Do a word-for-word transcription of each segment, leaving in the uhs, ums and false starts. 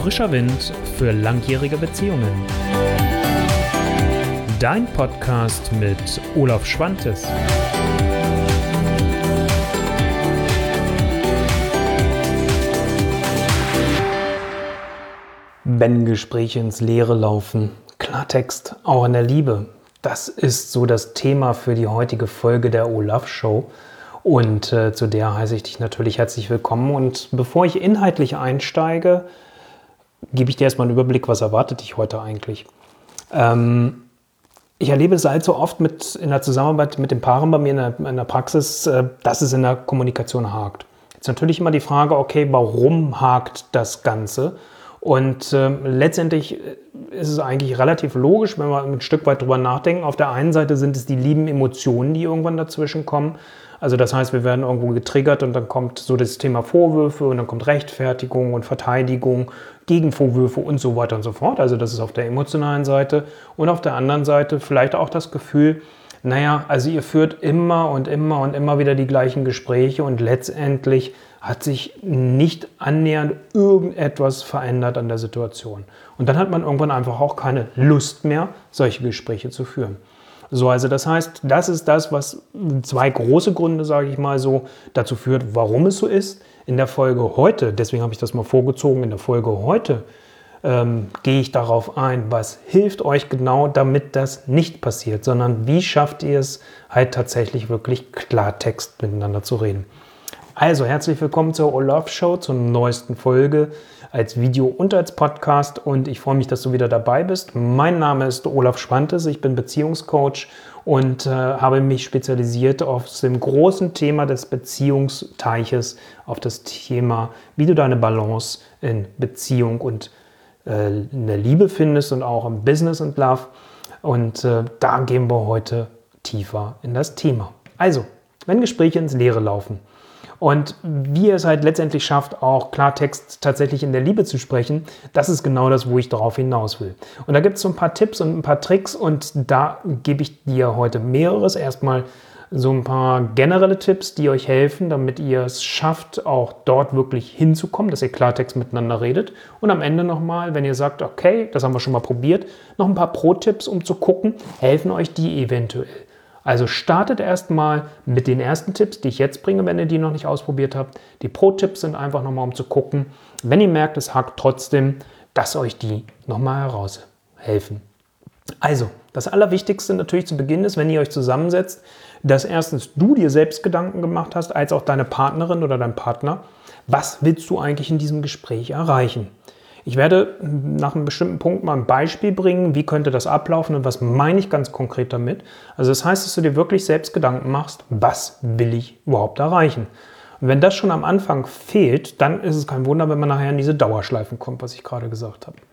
Frischer Wind für langjährige Beziehungen. Dein Podcast mit Olaf Schwantes. Wenn Gespräche ins Leere laufen, Klartext auch in der Liebe. Das ist so das Thema für die heutige Folge der Olaf Show. Und äh, zu der heiße ich dich natürlich herzlich willkommen. Und bevor ich inhaltlich einsteige, gebe ich dir erstmal einen Überblick, was erwartet dich heute eigentlich. Ähm, ich erlebe es allzu oft mit, in der Zusammenarbeit mit den Paaren bei mir in der, in der Praxis, äh, dass es in der Kommunikation hakt. Jetzt natürlich immer die Frage, okay, warum hakt das Ganze? Und äh, letztendlich ist es eigentlich relativ logisch, wenn wir ein Stück weit drüber nachdenken. Auf der einen Seite sind es die lieben Emotionen, die irgendwann dazwischen kommen. Also das heißt, wir werden irgendwo getriggert und dann kommt so das Thema Vorwürfe und dann kommt Rechtfertigung und Verteidigung, Gegenvorwürfe und so weiter und so fort. Also das ist auf der emotionalen Seite. Und auf der anderen Seite vielleicht auch das Gefühl, naja, also ihr führt immer und immer und immer wieder die gleichen Gespräche und letztendlich hat sich nicht annähernd irgendetwas verändert an der Situation. Und dann hat man irgendwann einfach auch keine Lust mehr, solche Gespräche zu führen. So, also das heißt, das ist das, was zwei große Gründe, sage ich mal so, dazu führt, warum es so ist. In der Folge heute, deswegen habe ich das mal vorgezogen, in der Folge heute ähm, gehe ich darauf ein, was hilft euch genau, damit das nicht passiert, sondern wie schafft ihr es halt tatsächlich wirklich Klartext miteinander zu reden. Also herzlich willkommen zur Olaf Show, zur neuesten Folge als Video und als Podcast und ich freue mich, dass du wieder dabei bist. Mein Name ist Olaf Schwantes, ich bin Beziehungscoach und äh, habe mich spezialisiert auf dem großen Thema des Beziehungsteiches, auf das Thema, wie du deine Balance in Beziehung und äh, in der Liebe findest und auch im Business und Love. Und äh, da gehen wir heute tiefer in das Thema. Also, wenn Gespräche ins Leere laufen, und wie ihr es halt letztendlich schafft, auch Klartext tatsächlich in der Liebe zu sprechen, das ist genau das, wo ich darauf hinaus will. Und da gibt es so ein paar Tipps und ein paar Tricks und da gebe ich dir heute mehreres. Erstmal so ein paar generelle Tipps, die euch helfen, damit ihr es schafft, auch dort wirklich hinzukommen, dass ihr Klartext miteinander redet. Und am Ende nochmal, wenn ihr sagt, okay, das haben wir schon mal probiert, noch ein paar Pro-Tipps, um zu gucken, helfen euch die eventuell. Also startet erstmal mit den ersten Tipps, die ich jetzt bringe, wenn ihr die noch nicht ausprobiert habt. Die Pro-Tipps sind einfach nochmal, um zu gucken, wenn ihr merkt, es hakt trotzdem, dass euch die nochmal heraushelfen. Also, das Allerwichtigste natürlich zu Beginn ist, wenn ihr euch zusammensetzt, dass erstens du dir selbst Gedanken gemacht hast, als auch deine Partnerin oder dein Partner, was willst du eigentlich in diesem Gespräch erreichen? Ich werde nach einem bestimmten Punkt mal ein Beispiel bringen, wie könnte das ablaufen und was meine ich ganz konkret damit. Also das heißt, dass du dir wirklich selbst Gedanken machst, was will ich überhaupt erreichen? Und wenn das schon am Anfang fehlt, dann ist es kein Wunder, wenn man nachher in diese Dauerschleifen kommt, was ich gerade gesagt habe.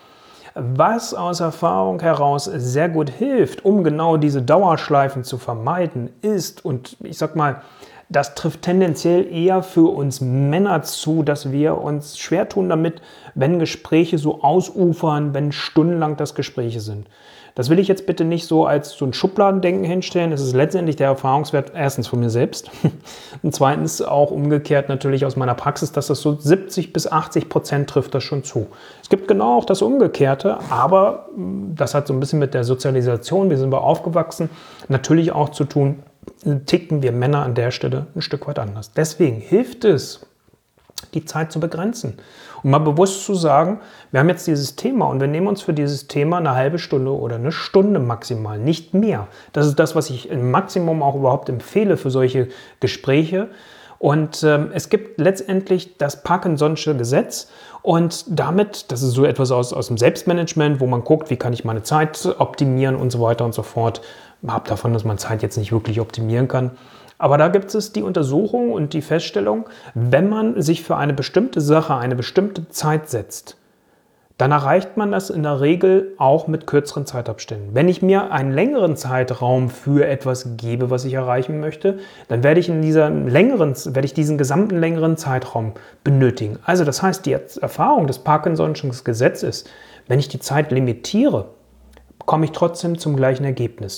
Was aus Erfahrung heraus sehr gut hilft, um genau diese Dauerschleifen zu vermeiden, ist, und ich sag mal, das trifft tendenziell eher für uns Männer zu, dass wir uns schwer tun damit, wenn Gespräche so ausufern, wenn stundenlang das Gespräche sind. Das will ich jetzt bitte nicht so als so ein Schubladendenken hinstellen. Es ist letztendlich der Erfahrungswert erstens von mir selbst und zweitens auch umgekehrt natürlich aus meiner Praxis, dass das so siebzig bis achtzig Prozent trifft das schon zu. Es gibt genau auch das Umgekehrte, aber das hat so ein bisschen mit der Sozialisation, wie sind wir aufgewachsen, natürlich auch zu tun, ticken wir Männer an der Stelle ein Stück weit anders. Deswegen hilft es, die Zeit zu begrenzen und mal bewusst zu sagen, wir haben jetzt dieses Thema und wir nehmen uns für dieses Thema eine halbe Stunde oder eine Stunde maximal, nicht mehr. Das ist das, was ich im Maximum auch überhaupt empfehle für solche Gespräche. Und ähm, es gibt letztendlich das Parkinson'sche Gesetz und damit, das ist so etwas aus, aus dem Selbstmanagement, wo man guckt, wie kann ich meine Zeit optimieren und so weiter und so fort. Ab davon, dass man Zeit jetzt nicht wirklich optimieren kann. Aber da gibt es die Untersuchung und die Feststellung, wenn man sich für eine bestimmte Sache eine bestimmte Zeit setzt, dann erreicht man das in der Regel auch mit kürzeren Zeitabständen. Wenn ich mir einen längeren Zeitraum für etwas gebe, was ich erreichen möchte, dann werde ich in dieser längeren, werde ich diesen gesamten längeren Zeitraum benötigen. Also das heißt, die Erfahrung des Parkinson'schen Gesetzes ist, wenn ich die Zeit limitiere, komme ich trotzdem zum gleichen Ergebnis.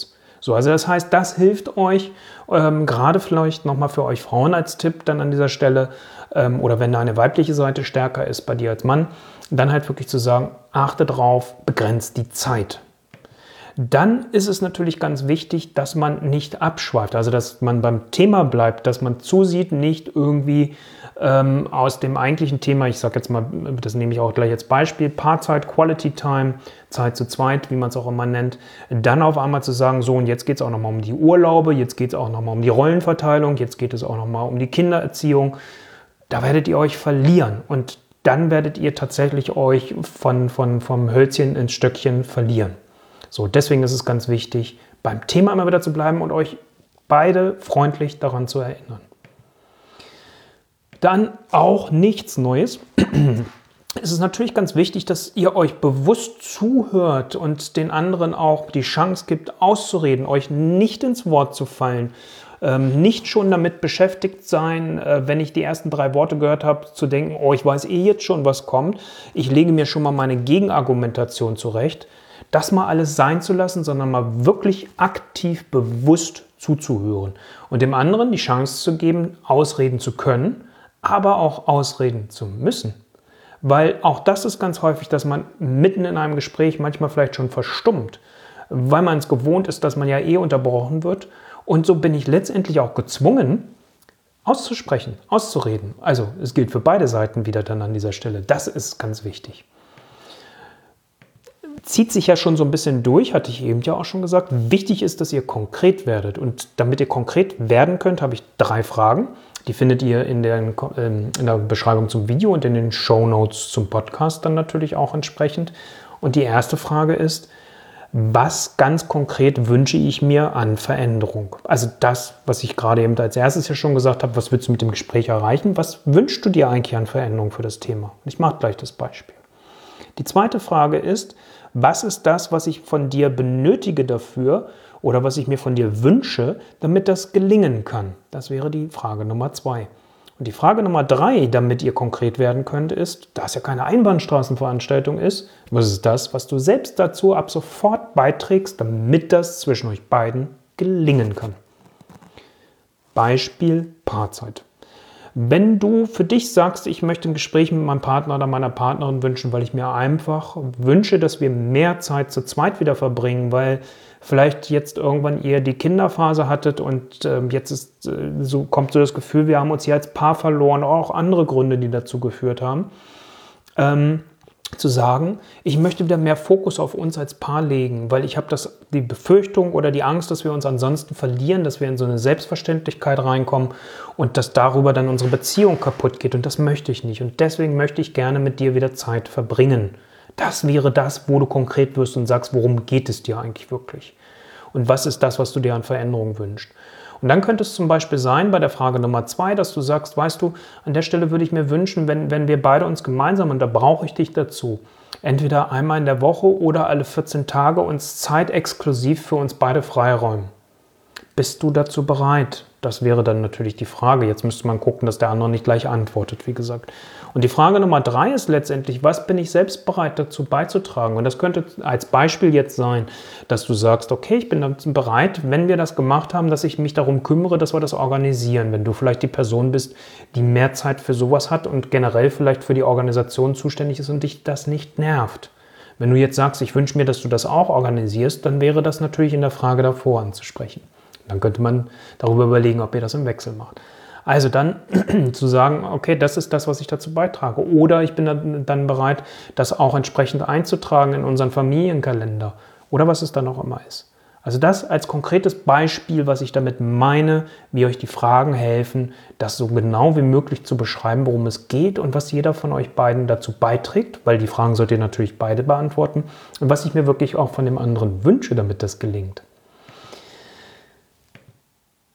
So, also das heißt, das hilft euch, ähm, gerade vielleicht nochmal für euch Frauen als Tipp dann an dieser Stelle, ähm, oder wenn eine weibliche Seite stärker ist bei dir als Mann, dann halt wirklich zu sagen, achte drauf, begrenzt die Zeit. Dann ist es natürlich ganz wichtig, dass man nicht abschweift, also dass man beim Thema bleibt, dass man zusieht, nicht irgendwie ähm, aus dem eigentlichen Thema, ich sage jetzt mal, das nehme ich auch gleich als Beispiel, Paarzeit, Quality Time, Zeit zu zweit, wie man es auch immer nennt, dann auf einmal zu sagen, so und jetzt geht es auch nochmal um die Urlaube, jetzt geht es auch nochmal um die Rollenverteilung, jetzt geht es auch nochmal um die Kindererziehung, da werdet ihr euch verlieren und dann werdet ihr tatsächlich euch von, von, vom Hölzchen ins Stöckchen verlieren. So, deswegen ist es ganz wichtig, beim Thema immer wieder zu bleiben und euch beide freundlich daran zu erinnern. Dann auch nichts Neues. Es ist natürlich ganz wichtig, dass ihr euch bewusst zuhört und den anderen auch die Chance gibt, auszureden, euch nicht ins Wort zu fallen, ähm, nicht schon damit beschäftigt sein, äh, wenn ich die ersten drei Worte gehört habe, zu denken, oh, ich weiß eh jetzt schon, was kommt, ich lege mir schon mal meine Gegenargumentation zurecht. Das mal alles sein zu lassen, sondern mal wirklich aktiv, bewusst zuzuhören und dem anderen die Chance zu geben, ausreden zu können, aber auch ausreden zu müssen. Weil auch das ist ganz häufig, dass man mitten in einem Gespräch manchmal vielleicht schon verstummt, weil man es gewohnt ist, dass man ja eh unterbrochen wird. Und so bin ich letztendlich auch gezwungen, auszusprechen, auszureden. Also es gilt für beide Seiten wieder dann an dieser Stelle. Das ist ganz wichtig. Zieht sich ja schon so ein bisschen durch, hatte ich eben ja auch schon gesagt. Wichtig ist, dass ihr konkret werdet. Und damit ihr konkret werden könnt, habe ich drei Fragen. Die findet ihr in der, in der Beschreibung zum Video und in den Shownotes zum Podcast dann natürlich auch entsprechend. Und die erste Frage ist, was ganz konkret wünsche ich mir an Veränderung? Also das, was ich gerade eben als erstes ja schon gesagt habe, was willst du mit dem Gespräch erreichen? Was wünschst du dir eigentlich an Veränderung für das Thema? Ich mache gleich das Beispiel. Die zweite Frage ist, was ist das, was ich von dir benötige dafür oder was ich mir von dir wünsche, damit das gelingen kann? Das wäre die Frage Nummer zwei. Und die Frage Nummer drei, damit ihr konkret werden könnt, ist, da es ja keine Einbahnstraßenveranstaltung ist, was ist das, was du selbst dazu ab sofort beiträgst, damit das zwischen euch beiden gelingen kann? Beispiel Paarzeit. Wenn du für dich sagst, ich möchte ein Gespräch mit meinem Partner oder meiner Partnerin wünschen, weil ich mir einfach wünsche, dass wir mehr Zeit zu zweit wieder verbringen, weil vielleicht jetzt irgendwann ihr die Kinderphase hattet und äh, jetzt ist, äh, so kommt so das Gefühl, wir haben uns hier als Paar verloren, auch andere Gründe, die dazu geführt haben, ähm, zu sagen, ich möchte wieder mehr Fokus auf uns als Paar legen, weil ich habe das die Befürchtung oder die Angst, dass wir uns ansonsten verlieren, dass wir in so eine Selbstverständlichkeit reinkommen und dass darüber dann unsere Beziehung kaputt geht und das möchte ich nicht und deswegen möchte ich gerne mit dir wieder Zeit verbringen. Das wäre das, wo du konkret wirst und sagst, worum geht es dir eigentlich wirklich und was ist das, was du dir an Veränderung wünschst. Und dann könnte es zum Beispiel sein, bei der Frage Nummer zwei, dass du sagst, weißt du, an der Stelle würde ich mir wünschen, wenn, wenn wir beide uns gemeinsam, und da brauche ich dich dazu, entweder einmal in der Woche oder alle vierzehn Tage uns Zeit exklusiv für uns beide freiräumen. Bist du dazu bereit? Das wäre dann natürlich die Frage. Jetzt müsste man gucken, dass der andere nicht gleich antwortet, wie gesagt. Und die Frage Nummer drei ist letztendlich, was bin ich selbst bereit dazu beizutragen? Und das könnte als Beispiel jetzt sein, dass du sagst, okay, ich bin dazu bereit, wenn wir das gemacht haben, dass ich mich darum kümmere, dass wir das organisieren. Wenn du vielleicht die Person bist, die mehr Zeit für sowas hat und generell vielleicht für die Organisation zuständig ist und dich das nicht nervt. Wenn du jetzt sagst, ich wünsche mir, dass du das auch organisierst, dann wäre das natürlich in der Frage davor anzusprechen. Dann könnte man darüber überlegen, ob ihr das im Wechsel macht. Also dann zu sagen, okay, das ist das, was ich dazu beitrage. Oder ich bin dann, dann bereit, das auch entsprechend einzutragen in unseren Familienkalender. Oder was es dann auch immer ist. Also das als konkretes Beispiel, was ich damit meine, wie euch die Fragen helfen, das so genau wie möglich zu beschreiben, worum es geht und was jeder von euch beiden dazu beiträgt, weil die Fragen sollt ihr natürlich beide beantworten und was ich mir wirklich auch von dem anderen wünsche, damit das gelingt.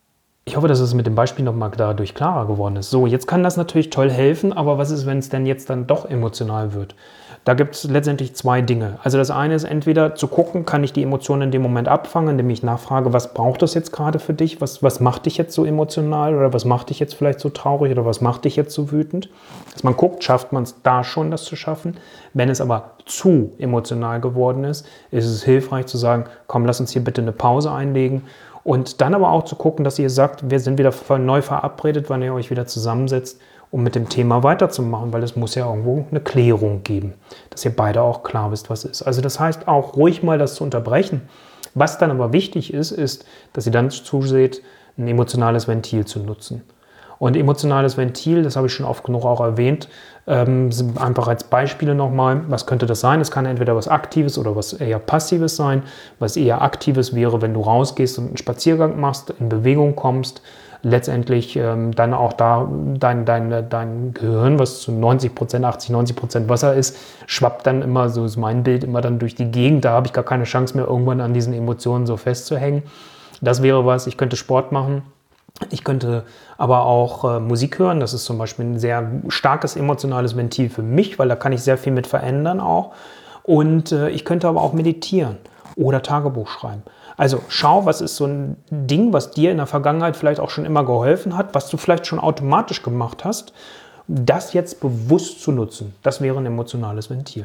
Ich hoffe, dass es mit dem Beispiel nochmal dadurch klarer geworden ist. So, jetzt kann das natürlich toll helfen, aber was ist, wenn es denn jetzt dann doch emotional wird? Da gibt es letztendlich zwei Dinge. Also das eine ist entweder zu gucken, kann ich die Emotionen in dem Moment abfangen, indem ich nachfrage, was braucht das jetzt gerade für dich? Was, was macht dich jetzt so emotional oder was macht dich jetzt vielleicht so traurig oder was macht dich jetzt so wütend? Dass man guckt, schafft man es da schon, das zu schaffen. Wenn es aber zu emotional geworden ist, ist es hilfreich zu sagen, komm, lass uns hier bitte eine Pause einlegen. Und dann aber auch zu gucken, dass ihr sagt, wir sind wieder neu verabredet, wann ihr euch wieder zusammensetzt, um mit dem Thema weiterzumachen, weil es muss ja irgendwo eine Klärung geben, dass ihr beide auch klar wisst, was ist. Also das heißt auch ruhig mal das zu unterbrechen. Was dann aber wichtig ist, ist, dass ihr dann zuseht, ein emotionales Ventil zu nutzen. Und emotionales Ventil, das habe ich schon oft genug auch erwähnt, ähm, sind einfach als Beispiele nochmal, was könnte das sein? Es kann entweder was Aktives oder was eher Passives sein. Was eher Aktives wäre, wenn du rausgehst und einen Spaziergang machst, in Bewegung kommst, letztendlich ähm, dann auch da dein, dein, dein Gehirn, was zu neunzig Prozent, achtzig, neunzig Prozent Wasser ist, schwappt dann immer, so ist mein Bild, immer dann durch die Gegend. Da habe ich gar keine Chance mehr, irgendwann an diesen Emotionen so festzuhängen. Das wäre was, ich könnte Sport machen. Ich könnte aber auch äh, Musik hören. Das ist zum Beispiel ein sehr starkes emotionales Ventil für mich, weil da kann ich sehr viel mit verändern auch. Und äh, ich könnte aber auch meditieren oder Tagebuch schreiben. Also schau, was ist so ein Ding, was dir in der Vergangenheit vielleicht auch schon immer geholfen hat, was du vielleicht schon automatisch gemacht hast, das jetzt bewusst zu nutzen. Das wäre ein emotionales Ventil.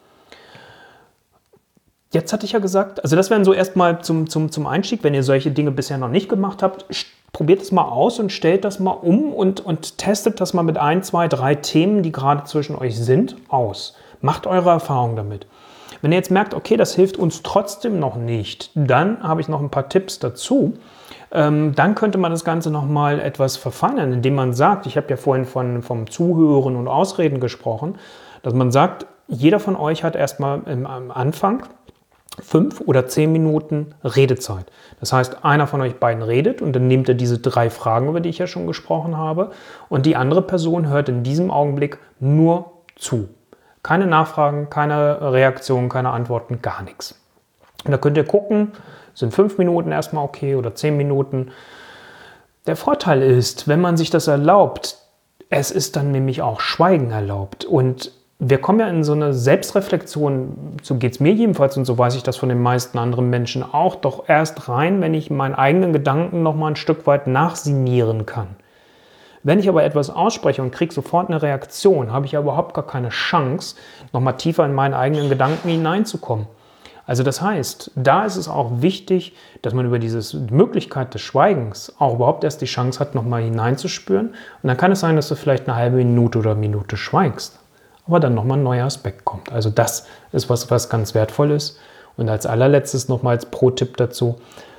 Jetzt hatte ich ja gesagt, also das wären so erstmal zum, zum, zum Einstieg, wenn ihr solche Dinge bisher noch nicht gemacht habt, probiert es mal aus und stellt das mal um und, und testet das mal mit ein, zwei, drei Themen, die gerade zwischen euch sind, aus. Macht eure Erfahrung damit. Wenn ihr jetzt merkt, okay, das hilft uns trotzdem noch nicht, dann habe ich noch ein paar Tipps dazu. Ähm, dann könnte man das Ganze nochmal etwas verfeinern, indem man sagt, ich habe ja vorhin von, vom Zuhören und Ausreden gesprochen, dass man sagt, jeder von euch hat erstmal am Anfang fünf oder zehn Minuten Redezeit. Das heißt, einer von euch beiden redet und dann nehmt ihr diese drei Fragen, über die ich ja schon gesprochen habe, und die andere Person hört in diesem Augenblick nur zu. Keine Nachfragen, keine Reaktionen, keine Antworten, gar nichts. Und da könnt ihr gucken, sind fünf Minuten erstmal okay oder zehn Minuten. Der Vorteil ist, wenn man sich das erlaubt, es ist dann nämlich auch Schweigen erlaubt. Und wir kommen ja in so eine Selbstreflexion, so geht es mir jedenfalls und so weiß ich das von den meisten anderen Menschen auch, doch erst rein, wenn ich meinen eigenen Gedanken noch mal ein Stück weit nachsinieren kann. Wenn ich aber etwas ausspreche und kriege sofort eine Reaktion, habe ich ja überhaupt gar keine Chance, noch mal tiefer in meinen eigenen Gedanken hineinzukommen. Also das heißt, da ist es auch wichtig, dass man über diese Möglichkeit des Schweigens auch überhaupt erst die Chance hat, noch mal hineinzuspüren. Und dann kann es sein, dass du vielleicht eine halbe Minute oder Minute schweigst, aber dann nochmal ein neuer Aspekt kommt. Also das ist was, was ganz wertvoll ist. Und als allerletztes nochmal als Pro-Tipp dazu,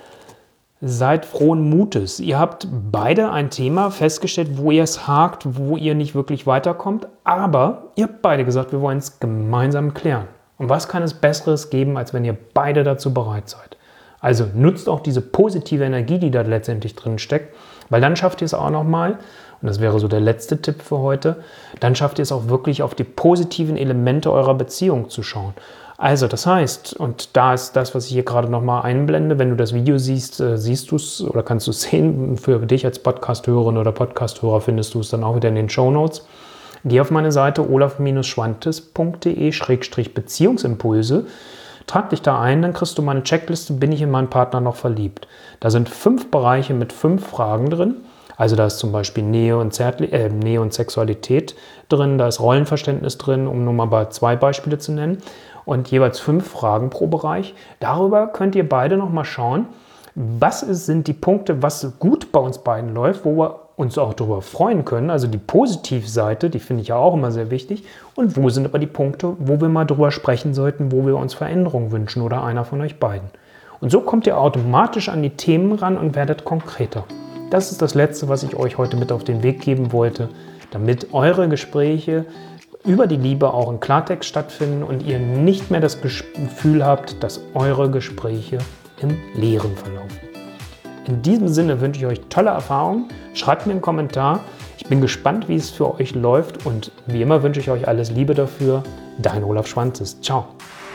seid frohen Mutes. Ihr habt beide ein Thema festgestellt, wo ihr es hakt, wo ihr nicht wirklich weiterkommt, aber ihr habt beide gesagt, wir wollen es gemeinsam klären. Und was kann es Besseres geben, als wenn ihr beide dazu bereit seid? Also nutzt auch diese positive Energie, die da letztendlich drin steckt, weil dann schafft ihr es auch nochmal, und das wäre so der letzte Tipp für heute, dann schafft ihr es auch wirklich auf die positiven Elemente eurer Beziehung zu schauen. Also das heißt, und da ist das, was ich hier gerade nochmal einblende, wenn du das Video siehst, äh, siehst du es oder kannst du es sehen. Für dich als Podcast-Hörerin oder Podcast-Hörer findest du es dann auch wieder in den Shownotes. Geh auf meine Seite olaf schwantes punkt de Schrägstrich Beziehungsimpulse. Trag dich da ein, dann kriegst du meine Checkliste, bin ich in meinen Partner noch verliebt. Da sind fünf Bereiche mit fünf Fragen drin. Also da ist zum Beispiel Nähe und, Zärtli- äh, Nähe und Sexualität drin, da ist Rollenverständnis drin, um nur mal zwei Beispiele zu nennen. Und jeweils fünf Fragen pro Bereich. Darüber könnt ihr beide nochmal schauen, was ist, sind die Punkte, was gut bei uns beiden läuft, wo wir uns auch darüber freuen können. Also die Positivseite, die finde ich ja auch immer sehr wichtig. Und wo sind aber die Punkte, wo wir mal drüber sprechen sollten, wo wir uns Veränderungen wünschen oder einer von euch beiden. Und so kommt ihr automatisch an die Themen ran und werdet konkreter. Das ist das Letzte, was ich euch heute mit auf den Weg geben wollte, damit eure Gespräche über die Liebe auch in Klartext stattfinden und ihr nicht mehr das Gefühl habt, dass eure Gespräche im Leeren verlaufen. In diesem Sinne wünsche ich euch tolle Erfahrungen. Schreibt mir einen Kommentar. Ich bin gespannt, wie es für euch läuft und wie immer wünsche ich euch alles Liebe dafür. Dein Olaf Schwantes. Ciao.